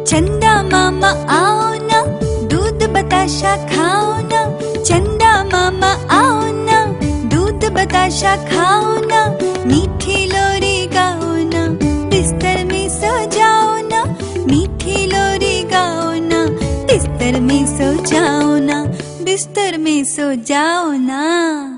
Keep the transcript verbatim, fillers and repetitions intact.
चंदा मामा आओ ना, दूध बताशा खाओ ना। चंदा मामा आओ ना, दूध बताशा खाओ ना। मीठी लोरी गाओ ना, बिस्तर में सो जाओ ना। मीठी लोरी गाओ ना, बिस्तर में सो जाओ ना। बिस्तर में सो जाओ ना।